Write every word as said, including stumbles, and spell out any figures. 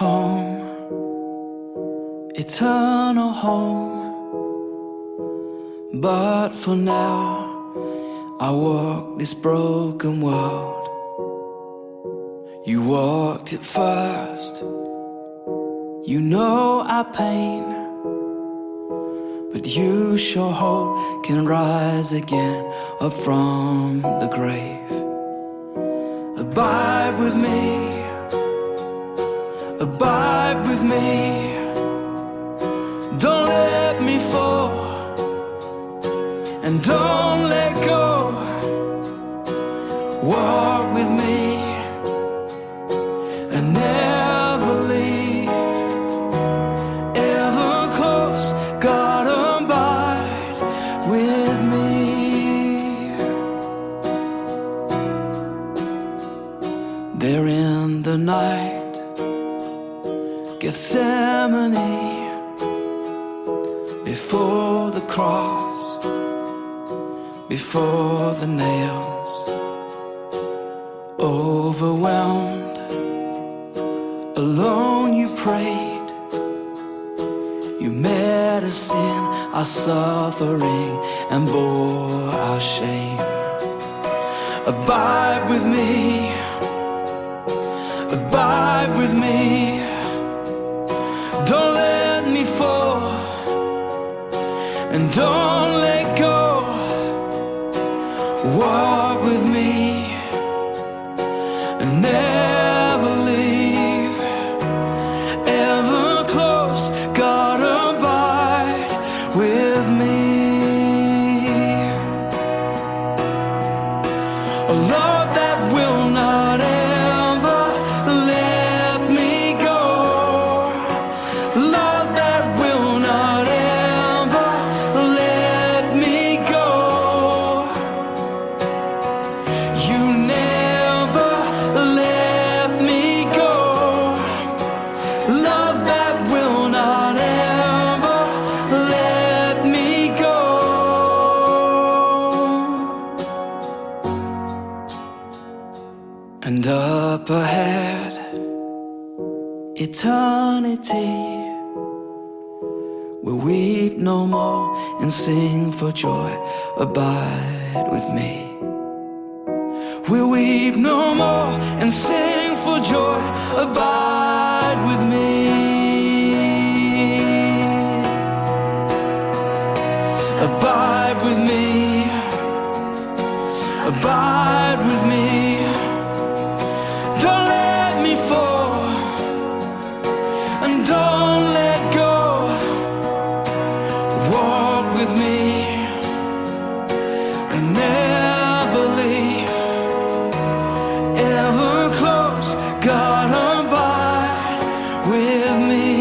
home, eternal home. But for now, I walk this broken world. You walked it first. You know our pain, but you show hope can rise again up from the grave. Abide with me, abide with me. Don't let me fall, and don't let go. Walk with me and never leave. Ever close, God, abide with me. There in the night, Gethsemane, before the cross, before the nails, overwhelmed, alone you prayed. You met us in our suffering and bore our shame. Abide with me, abide with me. Don't let me fall, and don't let go. Walk with me and never leave. Ever close, God, abide with me. A love that will not ever let me go. Love that will not ever let me go. You never let me go. Love that will not ever let me go. And up ahead, eternity, we'll weep no more and sing for joy. Abide with me. We'll weep no more and sing for joy. Abide with me. Abide with me. Abide with me. Don't let me fall, and don't let go. Walk with me and never leave. Ever close, God, abide with me.